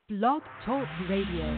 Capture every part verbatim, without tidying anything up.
Blog Talk Radio.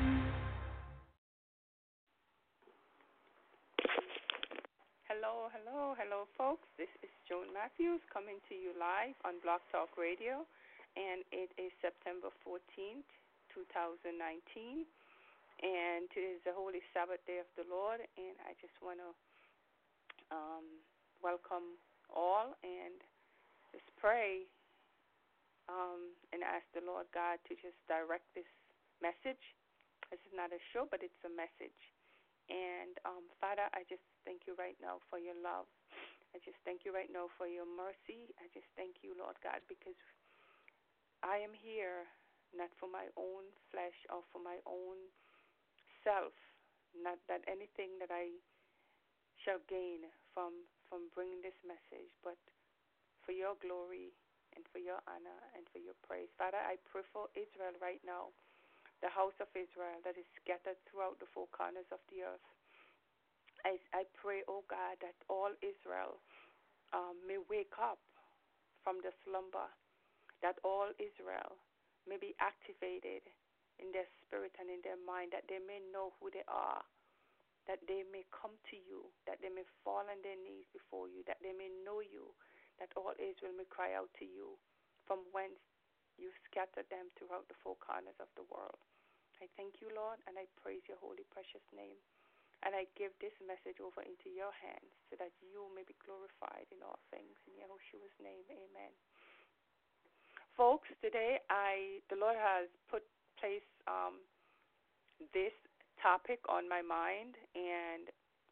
Hello, hello, hello, folks. This is Joan Matthews coming to you live on Blog Talk Radio, and it is September fourteenth, twenty nineteen, and it is the Holy Sabbath Day of the Lord, and I just want to um, welcome all and just pray um, and ask the Lord God to just direct this message. This is not a show, but it's a message. And, um, Father, I just thank you right now for your love. I just thank you right now for your mercy. I just thank you, Lord God, because I am here not for my own flesh or for my own self, not that anything that I shall gain from, from bringing this message, but for your glory and for your honor and for your praise. Father, I pray for Israel right now, the house of Israel that is scattered throughout the four corners of the earth. I, I pray, oh God, that all Israel um, may wake up from the slumber, that all Israel may be activated in their spirit and in their mind, that they may know who they are, that they may come to you, that they may fall on their knees before you, that they may know you, that all Israel may cry out to you from whence you scattered them throughout the four corners of the world. I thank you, Lord, and I praise your holy, precious name. And I give this message over into your hands so that you may be glorified in all things. In Yahushua's name, amen. Folks, today I the Lord has put place um, this topic on my mind, and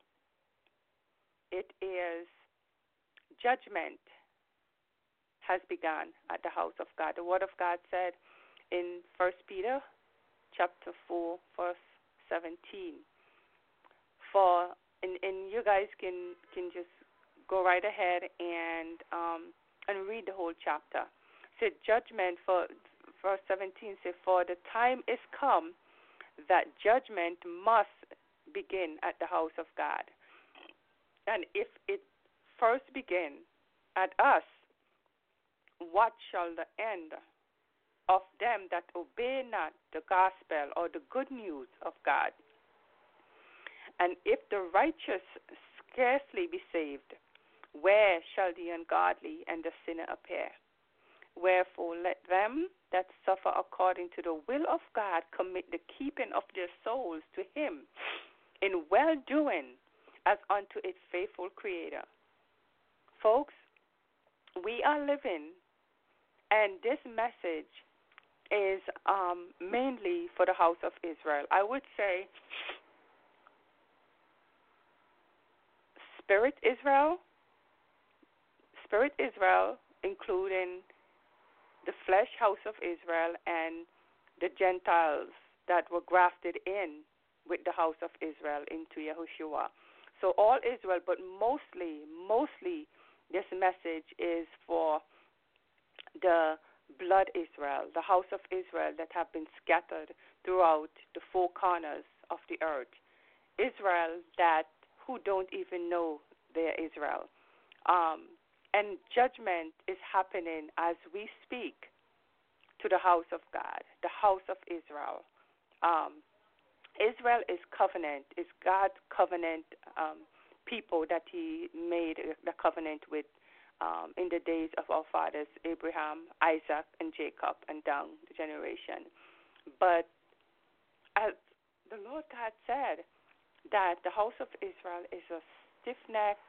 it is judgment has begun at the house of God. The Word of God said in First Peter chapter four, verse seventeen. For and, and you guys can can just go right ahead and um, and read the whole chapter. It said judgment for verse seventeen said, for the time is come that judgment must begin at the house of God. And if it first begin at us, what shall the end of them that obey not the gospel or the good news of God? And if the righteous scarcely be saved, where shall the ungodly and the sinner appear? Wherefore let them that suffer according to the will of God commit the keeping of their souls to him in well-doing as unto its faithful Creator. Folks, we are living, and this message is um, mainly for the house of Israel. I would say Spirit Israel, Spirit Israel, including the flesh house of Israel and the Gentiles that were grafted in with the house of Israel into Yahushua. So all Israel, but mostly, mostly this message is for the blood Israel, the house of Israel that have been scattered throughout the four corners of the earth. Israel that who don't even know they're Israel. Um, and judgment is happening as we speak to the house of God, the house of Israel. Um, Israel is covenant, is God's covenant um, people that he made the covenant with um, in the days of our fathers, Abraham, Isaac, and Jacob, and down the generation. But as the Lord God said, that the house of Israel is a stiff-necked,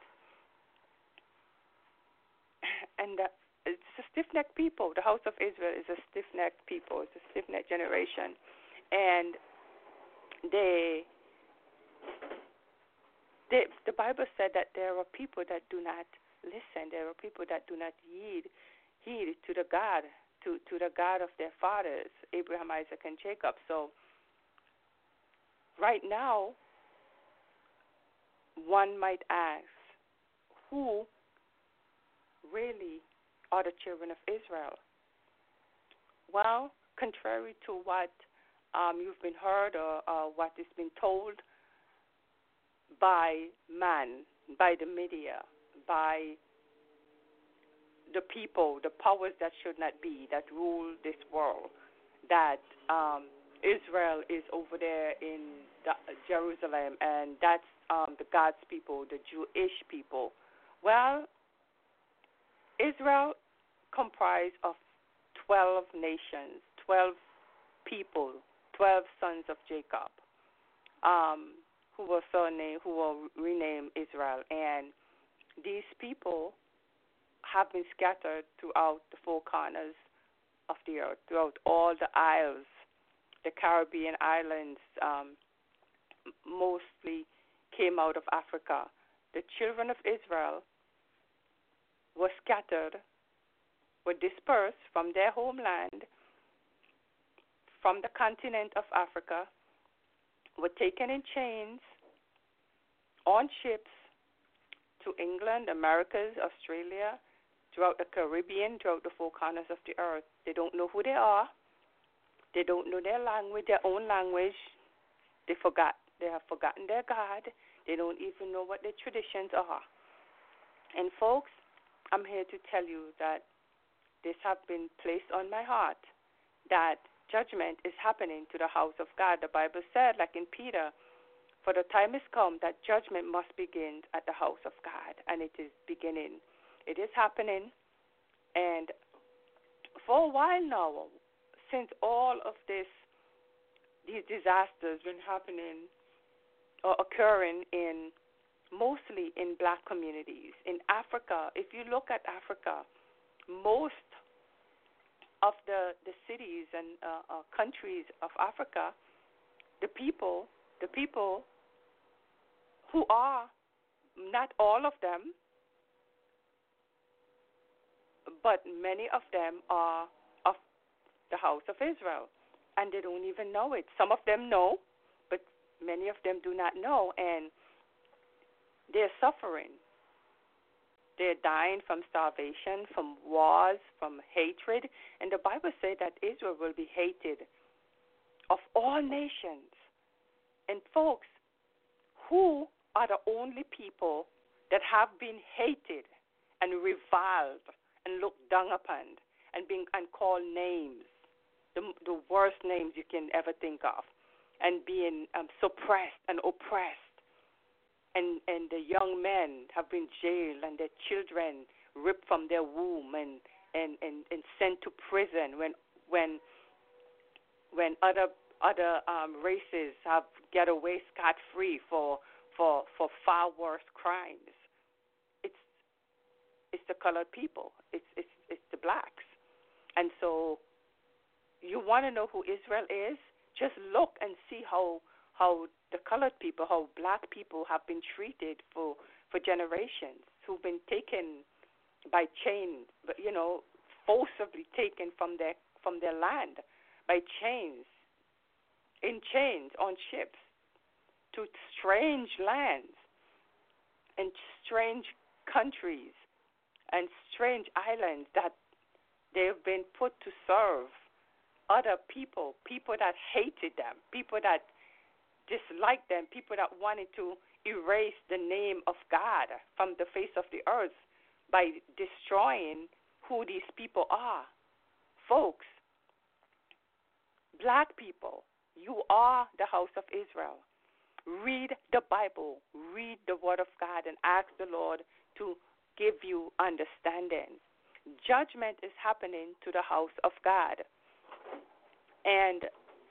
and the, it's a stiff-necked people. The house of Israel is a stiff-necked people. It's a stiff-necked generation. And they, they, the Bible said that there are people that do not listen. There are people that do not heed, heed to the God, to, to the God of their fathers, Abraham, Isaac, and Jacob. So right now, one might ask, who really are the children of Israel? Well, contrary to what um, you've been heard or uh, what has been told by man, by the media, by the people, the powers that should not be, that rule this world, that um, Israel is over there in the, Jerusalem, and that's um, the God's people, the Jewish people. Well, Israel comprised of twelve nations, twelve people, twelve sons of Jacob, um, who were surnamed, who were renamed Israel, and these people have been scattered throughout the four corners of the earth, throughout all the isles, the Caribbean islands, um, mostly came out of Africa. The children of Israel were scattered, were dispersed from their homeland, from the continent of Africa, were taken in chains on ships to England, Americas, Australia, throughout the Caribbean, throughout the four corners of the earth. They don't know who they are. They don't know their language, their own language. They forgot. They have forgotten their God. They don't even know what their traditions are. And folks, I'm here to tell you that this has been placed on my heart, that judgment is happening to the house of God. The Bible said, like in Peter, for the time is come that judgment must begin at the house of God, and it is beginning. It is happening, and for a while now, since all of this, these disasters been happening or occurring in mostly in black communities. In Africa, if you look at Africa, most of the, the cities and uh, uh, countries of Africa, the people, the people who are, not all of them, but many of them are of the house of Israel, and they don't even know it. Some of them know, but many of them do not know, and they're suffering. They're dying from starvation, from wars, from hatred, and the Bible says that Israel will be hated of all nations. And folks, who are the only people that have been hated and reviled and looked down upon and being and called names, the, the worst names you can ever think of, and being um, suppressed and oppressed, and and the young men have been jailed and their children ripped from their womb and and, and, and sent to prison when when when other other um, races have get away scot free for for for far worse crimes. It's it's the colored people. It's it's it's the blacks. And so you want to know who Israel is? Just look and see how how the colored people, how black people have been treated for, for generations, who've been taken by chains, you know, forcibly taken from their from their land by chains, in chains on ships to strange lands and strange countries and strange islands that they've been put to serve other people, people that hated them, people that disliked them, people that wanted to erase the name of God from the face of the earth by destroying who these people are. Folks, black people, you are the house of Israel. Read the Bible, read the Word of God, and ask the Lord to give you understanding. Judgment is happening to the house of God. And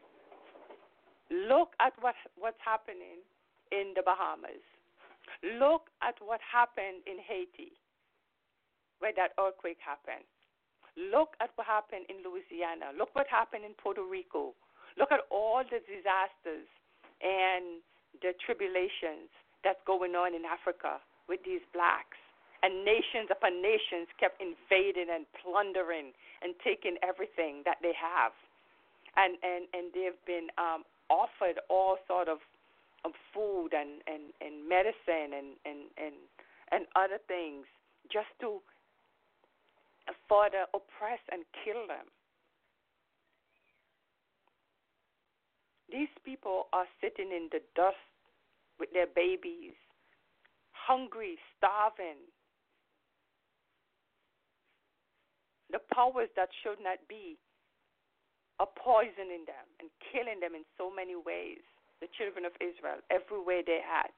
look at what what's happening in the Bahamas. Look at what happened in Haiti, where that earthquake happened. Look at what happened in Louisiana. Look what happened in Puerto Rico. Look at all the disasters and the tribulations that's going on in Africa with these blacks. And nations upon nations kept invading and plundering and taking everything that they have. And and, and they've been um, offered all sort of, of food and, and, and medicine and, and, and, and other things just to further oppress and kill them. These people are sitting in the dust with their babies, hungry, starving. The powers that should not be are are poisoning them and killing them in so many ways. The children of Israel, every way they had.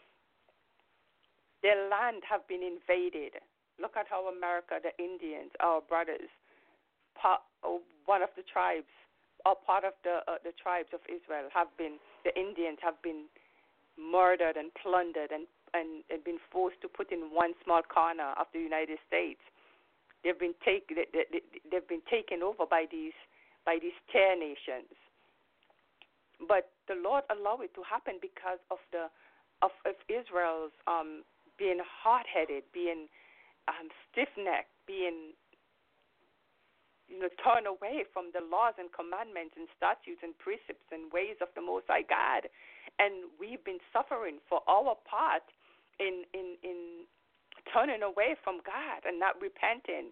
Their land have been invaded. Look at how America, the Indians, our brothers, part, one of the tribes, or part of the uh, the tribes of Israel have been, the Indians have been murdered and plundered and, and, and been forced to put in one small corner of the United States. They've been take, they, they, they've been taken over by these by these tear nations. But the Lord allowed it to happen because of the of, of Israel's um, being hard-headed, being um, stiff-necked, being you know turned away from the laws and commandments and statutes and precepts and ways of the Most High God, and we've been suffering for our part in in in turning away from God and not repenting.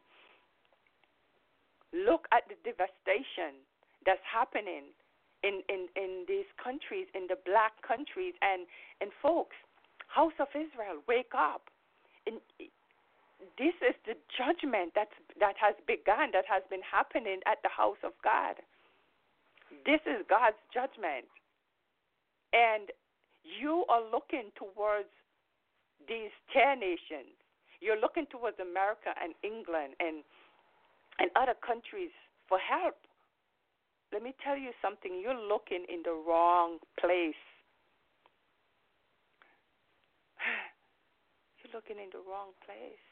Look at the devastation that's happening in, in, in these countries, in the black countries, and, and folks, House of Israel, wake up. And this is the judgment that's, that has begun, that has been happening at the house of God. This is God's judgment. And you are looking towards these tear nations. You're looking towards America and England and and other countries for help. Let me tell you something. You're looking in the wrong place. You're looking in the wrong place.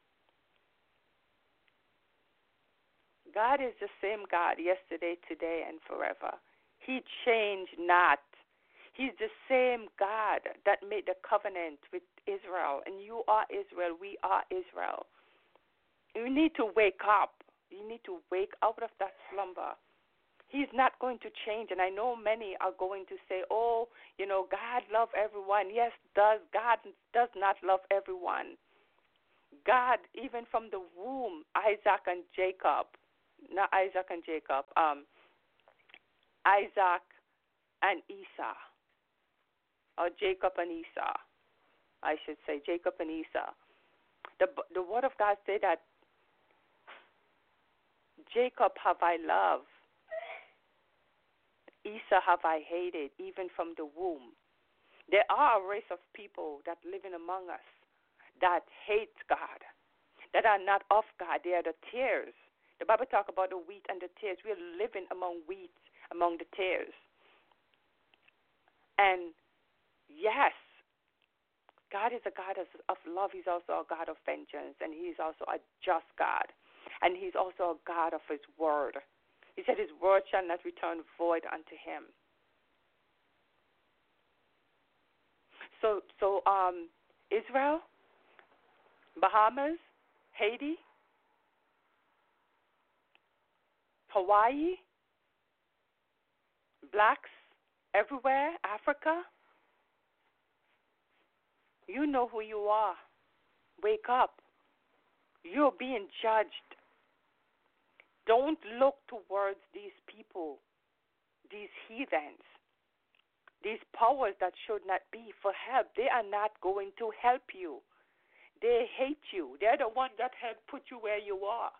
God is the same God yesterday, today, and forever. He changed not. He's the same God that made the covenant with Israel. And you are Israel. We are Israel. You need to wake up. You need to wake out of that slumber. He's not going to change. And I know many are going to say, oh, you know, God loves everyone. Yes, does God does not love everyone. God, even from the womb, Isaac and Jacob, not Isaac and Jacob, um, Isaac and Esau, or Jacob and Esau, I should say, Jacob and Esau. The, the Word of God said that Jacob have I loved, Esau have I hated, even from the womb. There are a race of people that living among us that hate God, that are not of God. They are the tares. The Bible talk about the wheat and the tares. We are living among wheat, among the tares. And yes, God is a God of, of love. He's also a God of vengeance, and He's also a just God. And He's also a God of His word. He said His word shall not return void unto Him. So, so um, Israel, Bahamas, Haiti, Hawaii, blacks everywhere, Africa, you know who you are. Wake up. You're being judged. Don't look towards these people, these heathens, these powers that should not be for help. They are not going to help you. They hate you. They're the ones that have put you where you are.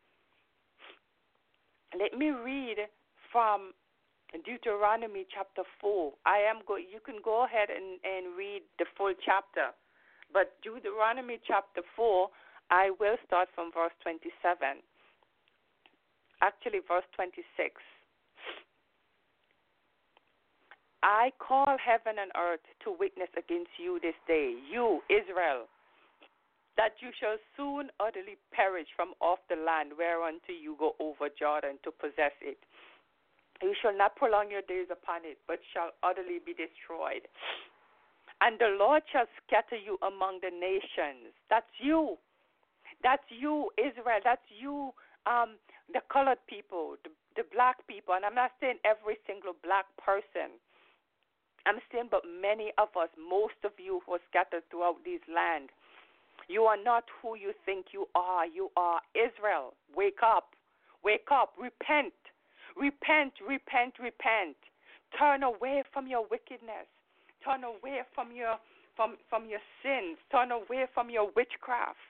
Let me read from Deuteronomy chapter four. I am go. You can go ahead and, and read the full chapter. But Deuteronomy chapter four, I will start from verse twenty-seven. Actually, verse twenty-six. I call heaven and earth to witness against you this day, you, Israel, that you shall soon utterly perish from off the land whereunto you go over Jordan to possess it. You shall not prolong your days upon it, but shall utterly be destroyed. And the Lord shall scatter you among the nations. That's you. That's you, Israel. That's you, um, the colored people, the, the black people. And I'm not saying every single black person. I'm saying but many of us, most of you who are scattered throughout this land. You are not who you think you are. You are Israel. Wake up. Wake up. Repent. Repent, repent, repent. Turn away from your wickedness. Turn away from your from, from your sins. Turn away from your witchcraft.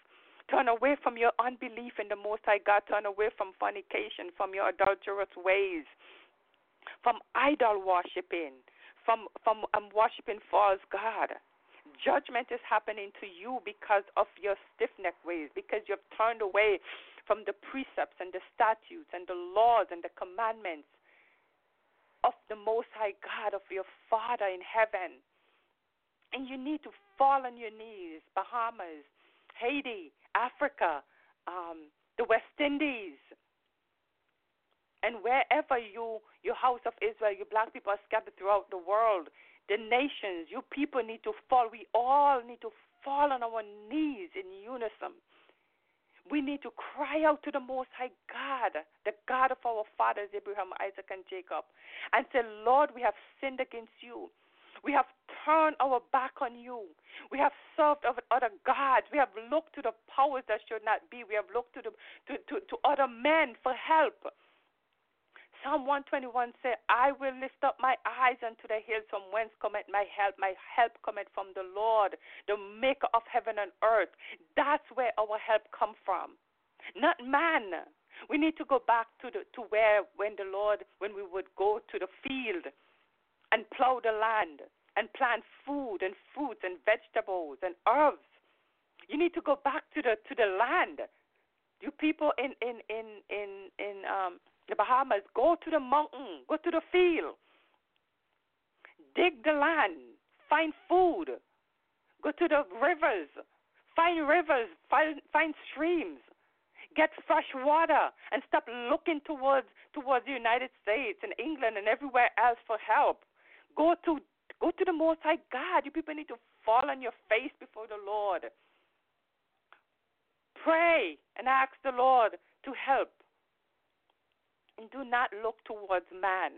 Turn away from your unbelief in the Most High God. Turn away from fornication, from your adulterous ways, from idol worshiping, from from um, worshiping false God. Judgment is happening to you because of your stiff-necked ways, because you have turned away from the precepts and the statutes and the laws and the commandments of the Most High God, of your Father in heaven. And you need to fall on your knees. Bahamas, Haiti, Africa, um, the West Indies, and wherever you, your house of Israel, you black people are scattered throughout the world, the nations, you people need to fall. We all need to fall on our knees in unison. We need to cry out to the Most High God, the God of our fathers, Abraham, Isaac, and Jacob, and say, Lord, we have sinned against you. We have turned our back on you. We have served other gods. We have looked to the powers that should not be. We have looked to the to, to, to other men for help. Psalm one twenty-one says, I will lift up my eyes unto the hills from whence cometh my help. My help cometh from the Lord, the maker of heaven and earth. That's where our help comes from, not man. We need to go back to the to where when the Lord, when we would go to the field and plow the land and plant food and fruits and vegetables and herbs. You need to go back to the to the land. You people in in in in, in um the Bahamas, go to the mountain, go to the field, dig the land, find food, go to the rivers, find rivers, find, find streams, get fresh water, and stop looking towards towards the United States and England and everywhere else for help. Go to go to the Most High God. You people need to fall on your face before the Lord. Pray and ask the Lord to help. And do not look towards man.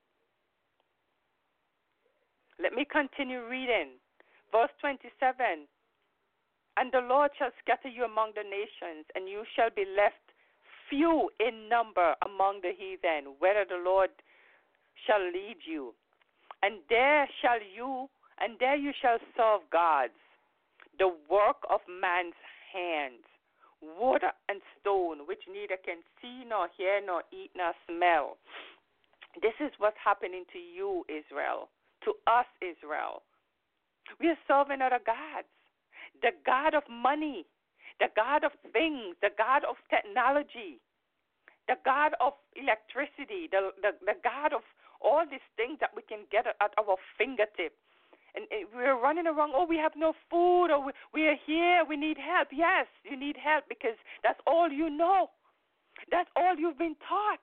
Let me continue reading. Verse twenty-seven. And the Lord shall scatter you among the nations, and you shall be left few in number among the heathen, whither the Lord shall lead you. And there shall you, and there you shall serve gods, the work of man's hands, wood and stone, which neither can see nor hear nor eat nor smell. This is what's happening to you, Israel, to us, Israel. We are serving other gods. The God of money, the God of things, the God of technology, the God of electricity, the, the, the God of all these things that we can get at our fingertips. And we're running around, oh, we have no food, or we, we are here, we need help. Yes, you need help because that's all you know. That's all you've been taught.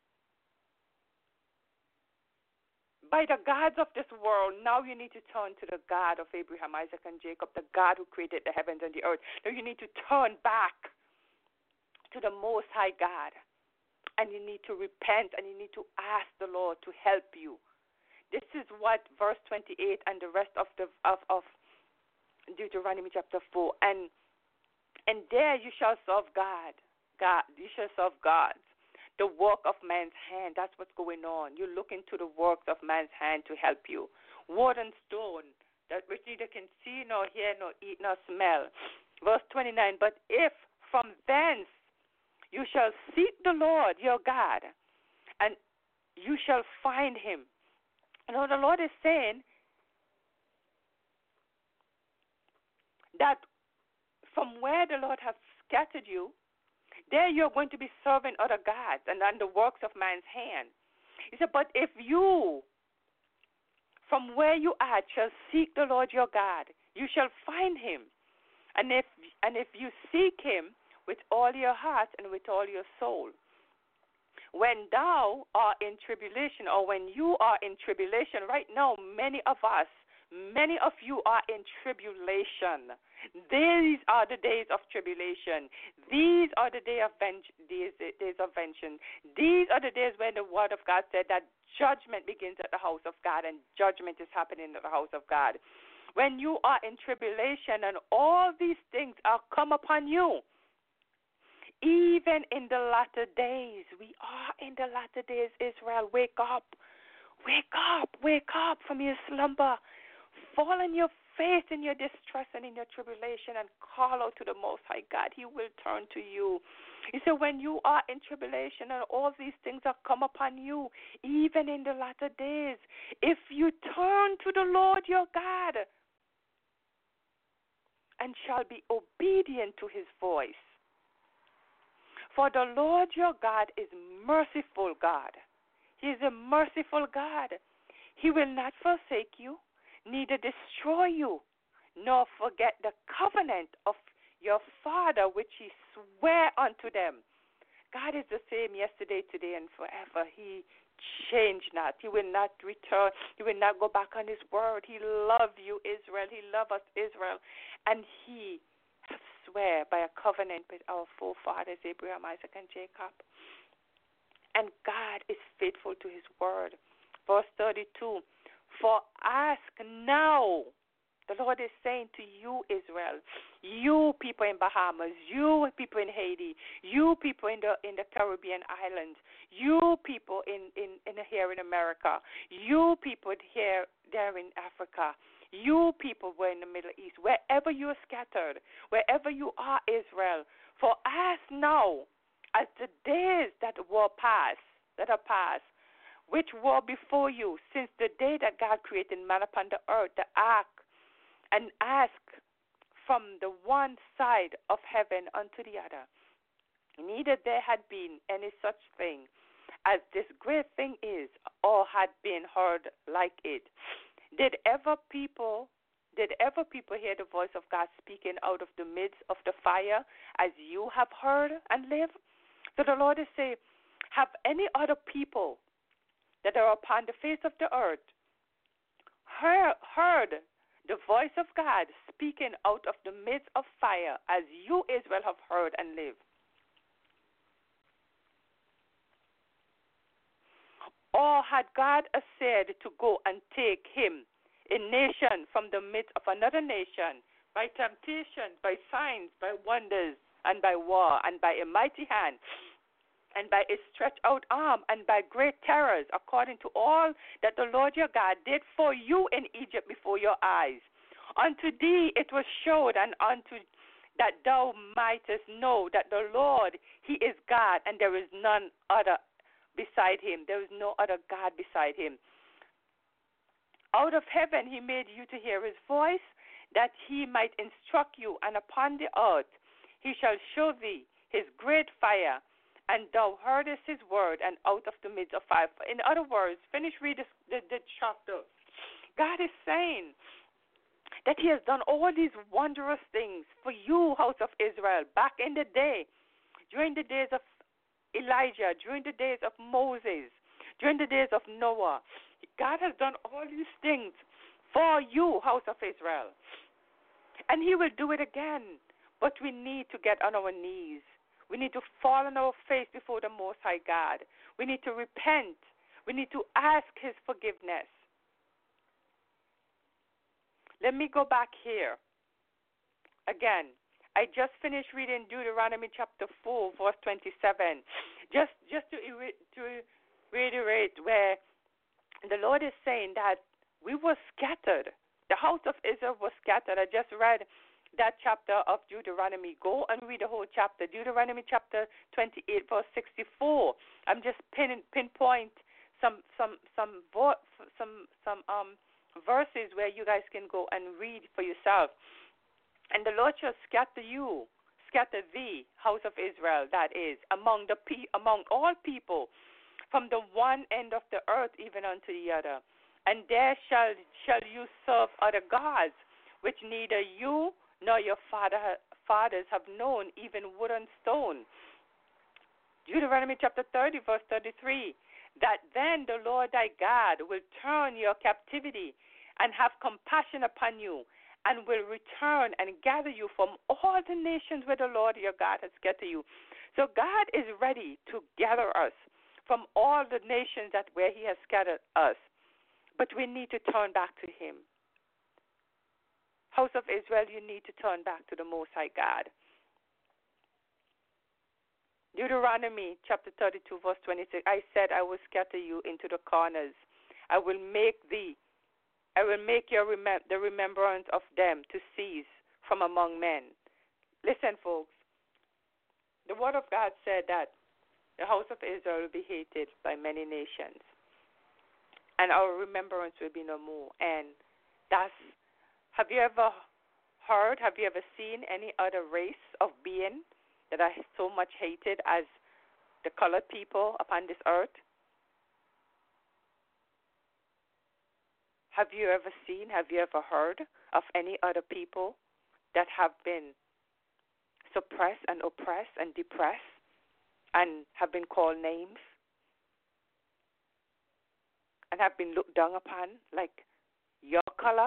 By the gods of this world, now you need to turn to the God of Abraham, Isaac, and Jacob, the God who created the heavens and the earth. Now you need to turn back to the Most High God, and you need to repent, and you need to ask the Lord to help you. This is what verse twenty-eight and the rest of the of, of Deuteronomy chapter four. And and there you shall serve God. God, you shall serve gods. The work of man's hand. That's what's going on. You look into the works of man's hand to help you. Wood and stone, that which neither can see nor hear nor eat nor smell. Verse twenty-nine. But if from thence you shall seek the Lord your God, and you shall find him. You know, the Lord is saying that from where the Lord has scattered you, there you're going to be serving other gods and on the works of man's hand. He said, but if you, from where you are, shall seek the Lord your God, you shall find him. And if and if you seek him with all your heart and with all your soul. When thou art in tribulation, or when you are in tribulation, right now, many of us, many of you are in tribulation. These are the days of tribulation. These are the day of venge- days, days of vengeance. These are the days when the word of God said that judgment begins at the house of God, and judgment is happening at the house of God. When you are in tribulation and all these things are come upon you, even in the latter days, we are in the latter days, Israel, wake up. Wake up, wake up from your slumber. Fall on your faith in your distress and in your tribulation and call out to the Most High God, He will turn to you. He said, when you are in tribulation and all these things have come upon you, even in the latter days, if you turn to the Lord your God and shall be obedient to His voice, for the Lord your God is merciful God. He is a merciful God. He will not forsake you, neither destroy you, nor forget the covenant of your father which He sware unto them. God is the same yesterday, today, and forever. He changed not. He will not return. He will not go back on His word. He loved you, Israel. He loved us, Israel. And He swear by a covenant with our forefathers, Abraham, Isaac, and Jacob. And God is faithful to His word. Verse thirty-two, for ask now, the Lord is saying to you, Israel, you people in Bahamas, you people in Haiti, you people in the in the Caribbean islands, you people in, in, in here in America, you people here there in Africa, you people were in the Middle East, wherever you are scattered, wherever you are, Israel, for ask now, as the days that were past, that are past, which were before you, since the day that God created man upon the earth, the ark, and ask from the one side of heaven unto the other. Neither there had been any such thing as this great thing is, or had been heard like it. Did ever people, did ever people hear the voice of God speaking out of the midst of the fire, as you have heard and live? So the Lord is saying, have any other people that are upon the face of the earth heard, heard the voice of God speaking out of the midst of fire, as you, Israel, have heard and live? Or had God said to go and take him, a nation, from the midst of another nation, by temptation, by signs, by wonders, and by war, and by a mighty hand, and by a stretched out arm, and by great terrors, according to all that the Lord your God did for you in Egypt before your eyes? Unto thee it was showed, and unto that thou mightest know that the Lord, He is God, and there is none other beside Him. There is no other God beside Him. Out of heaven He made you to hear His voice, that He might instruct you, and upon the earth He shall show thee His great fire, and thou heardest His word, and out of the midst of fire. In other words, finish reading the, the chapter. God is saying that He has done all these wondrous things for you, house of Israel, back in the day, during the days of Elijah, during the days of Moses, during the days of Noah. God has done all these things for you, house of Israel. And He will do it again. But we need to get on our knees. We need to fall on our face before the Most High God. We need to repent. We need to ask His forgiveness. Let me go back here. Again, I just finished reading Deuteronomy chapter four, verse twenty-seven. Just just to, to reiterate where the Lord is saying that we were scattered. The house of Israel was scattered. I just read that chapter of Deuteronomy. Go and read the whole chapter. Deuteronomy chapter twenty-eight, verse sixty-four. I'm just pin, pinpoint some some some some some um verses where you guys can go and read for yourself. And the Lord shall scatter you, scatter thee, house of Israel, that is, among the pe- among all people, from the one end of the earth even unto the other. And there shall shall you serve other gods, which neither you nor your father fathers have known, even wood and stone. Deuteronomy chapter thirty, verse thirty-three. That then the Lord thy God will turn your captivity and have compassion upon you, and will return and gather you from all the nations where the Lord your God has scattered you. So God is ready to gather us from all the nations that where He has scattered us. But we need to turn back to Him. House of Israel, you need to turn back to the Most High God. Deuteronomy chapter thirty-two, verse twenty-six. I said I will scatter you into the corners. I will make thee I will make your remem- the remembrance of them to cease from among men. Listen, folks. The word of God said that the house of Israel will be hated by many nations, and our remembrance will be no more. And that's, have you ever heard, have you ever seen any other race of being that are so much hated as the colored people upon this earth? Have you ever seen, have you ever heard of any other people that have been suppressed and oppressed and depressed and have been called names and have been looked down upon like your color?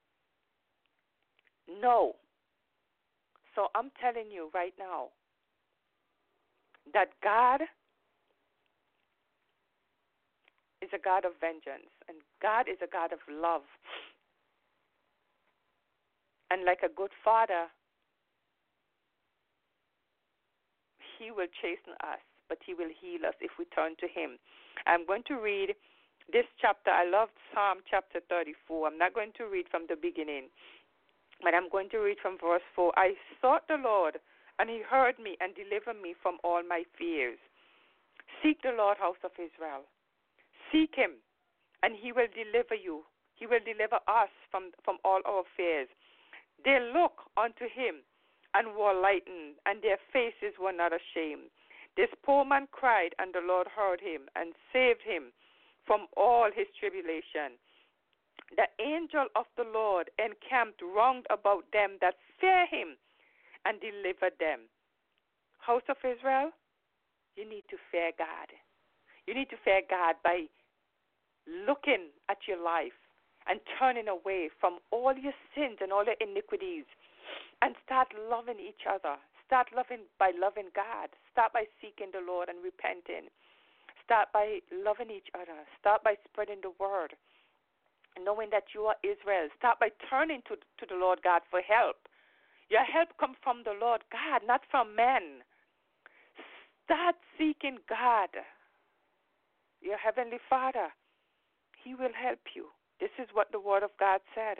No. So I'm telling you right now that God is a God of vengeance, and God is a God of love. And like a good father, he will chasten us, but he will heal us if we turn to him. I'm going to read this chapter. I love Psalm chapter thirty-four. I'm not going to read from the beginning, but I'm going to read from verse four. I sought the Lord, and he heard me and delivered me from all my fears. Seek the Lord, house of Israel. Seek him, and he will deliver you. He will deliver us from, from all our fears. They look unto him and were lightened, and their faces were not ashamed. This poor man cried, and the Lord heard him and saved him from all his tribulation. The angel of the Lord encamped round about them that fear him and delivered them. House of Israel, you need to fear God. You need to fear God by looking at your life and turning away from all your sins and all your iniquities, and start loving each other. Start loving by loving God. Start by seeking the Lord and repenting. Start by loving each other. Start by spreading the word, knowing that you are Israel. Start by turning to, to the Lord God for help. Your help comes from the Lord God, not from men. Start seeking God, your heavenly Father. He will help you. This is what the word of God said.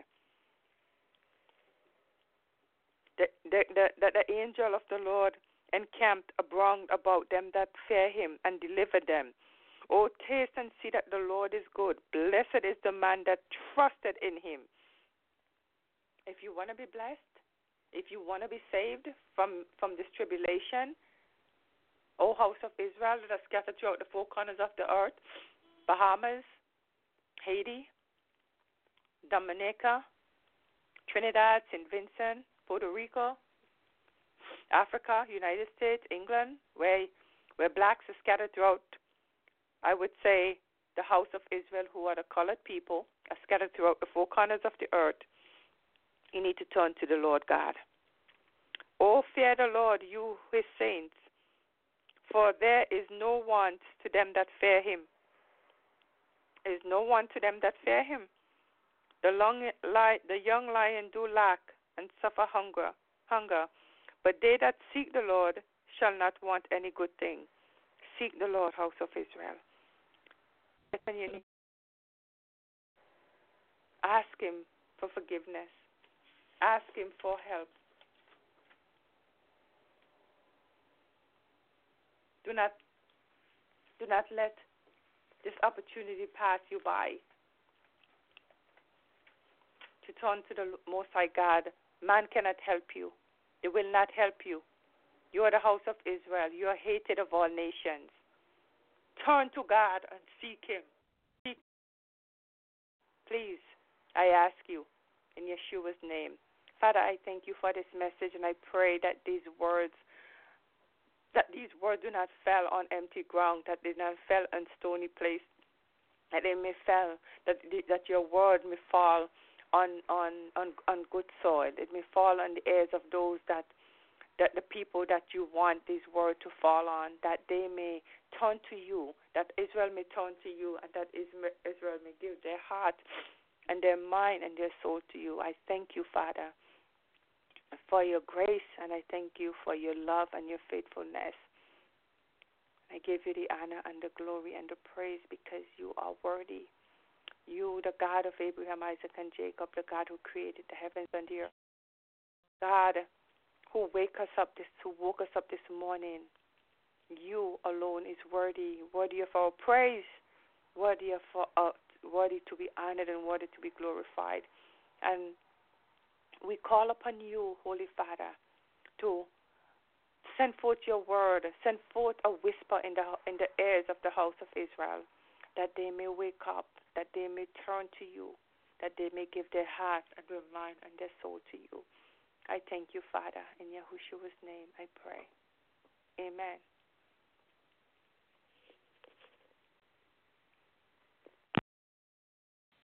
The, the, the, the, the angel of the Lord encamped round about them that fear him and delivered them. Oh, taste and see that the Lord is good. Blessed is the man that trusted in him. If you want to be blessed, if you want to be saved from, from this tribulation, O house of Israel that are scattered throughout the four corners of the earth, Bahamas, Haiti, Dominica, Trinidad, Saint Vincent, Puerto Rico, Africa, United States, England, where where blacks are scattered throughout, I would say, the house of Israel, who are the colored people, are scattered throughout the four corners of the earth. You need to turn to the Lord God. Oh, fear the Lord, you his saints, for there is no want to them that fear him. There is no want to them that fear him. The, long, li, the young lion do lack and suffer hunger, hunger, but they that seek the Lord shall not want any good thing. Seek the Lord, house of Israel. Ask him for forgiveness. Ask him for help. Do not, do not let this opportunity pass you by to turn to the Most High God. Man cannot help you. They will not help you. You are the house of Israel. You are hated of all nations. Turn to God and seek him. Seek. Please, I ask you in Yeshua's name. Father, I thank you for this message, and I pray that these words that these words do not fall on empty ground, that they not fall on stony place, that they may fall, that that your word may fall on on on, on good soil. It may fall on the ears of those that that the people that you want this word to fall on, that they may turn to you, that Israel may turn to you, and that Israel may give their heart and their mind and their soul to you. I thank you, Father, for your grace, and I thank you for your love and your faithfulness. I give you the honor and the glory and the praise because you are worthy. You, the God of Abraham, Isaac, and Jacob, the God who created the heavens and the earth. God who wake us up this, who woke us up this morning. You alone is worthy, worthy of our praise, worthy of uh, worthy to be honored and worthy to be glorified. And we call upon you, Holy Father, to send forth your word, send forth a whisper in the in the ears of the house of Israel, that they may wake up, that they may turn to you, that they may give their heart and their mind and their soul to you. I thank you, Father. In Yahushua's name I pray. Amen.